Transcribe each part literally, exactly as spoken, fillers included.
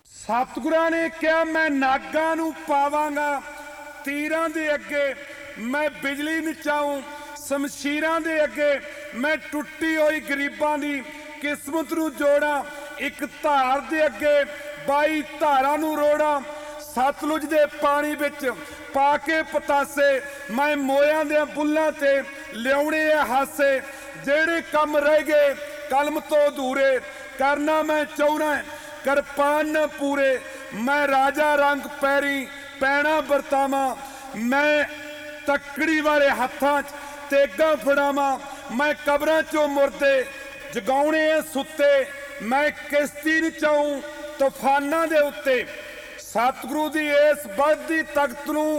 सतगुरां ने कहा मैं नागां नूं पावांगा तीरां दे अगे, मैं बिजली नचाऊं शमशीरां दे अगे, मैं टुट्टी हुई गरीबां दी किस्मत नूं जोड़ां, एक धार दे अगे बाई धारां नूं रोड़ां, सतलुज दे पानी विच पा के पतासे, मैं मोयां दे बुल्लां ते लियाउणे आ हासे, जेड़े कम रह गए कलम तो अधूरे, करना मैं चाहुंदा किरपान न पूरे, मैं राजा रंग पैरी पैना बरतावा, मैं तकड़ी वाले हत्थां च तेगा फड़ावा, मैं कबरां चों मुरदे जगाउणे सुते, मैं किश्ती नचाऊं तूफानां दे उत्ते। सतगुरु दी इस बढ़दी तख्त नूं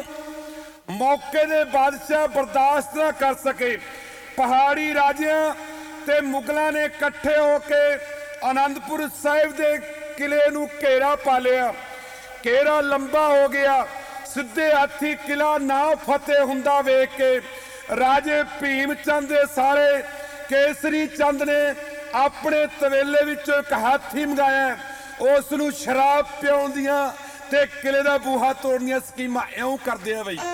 मौके दे बादशाह बर्दाश्त ना कर सके। पहाड़ी राजियां ते मुगलां ने इकट्ठे होके आनंदपुर साहिब दे किले नूं घेरा पा लिया। घेरा लंबा हो गया, सीधे हाथी किला ना फतेह हुंदा वेख के राजे भीम चंद दे सारे केसरी चंद ने अपने तवेले विचों एक हाथी मंगाया, उस नूं शराब पिआउण दियां ते किले दा बूहा तोड़न दियां स्कीमां इउं करदे आ बई।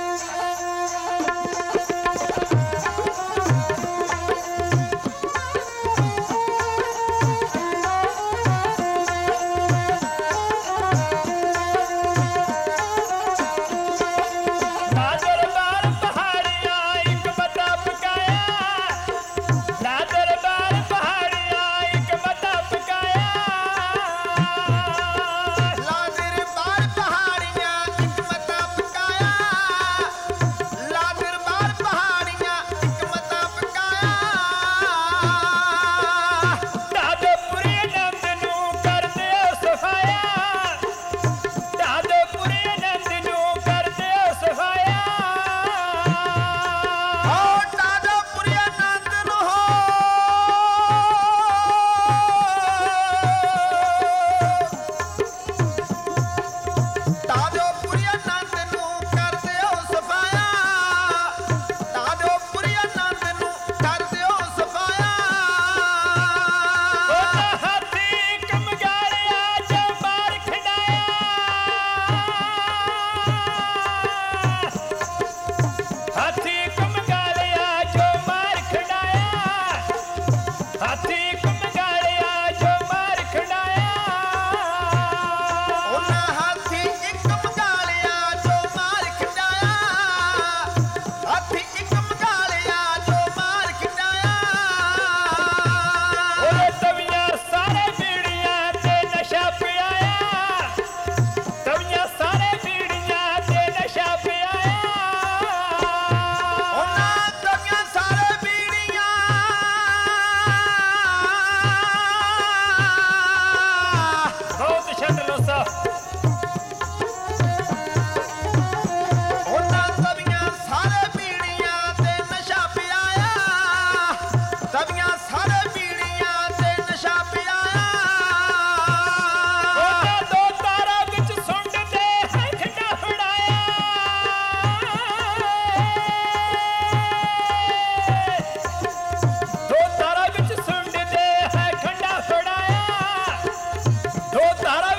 तारा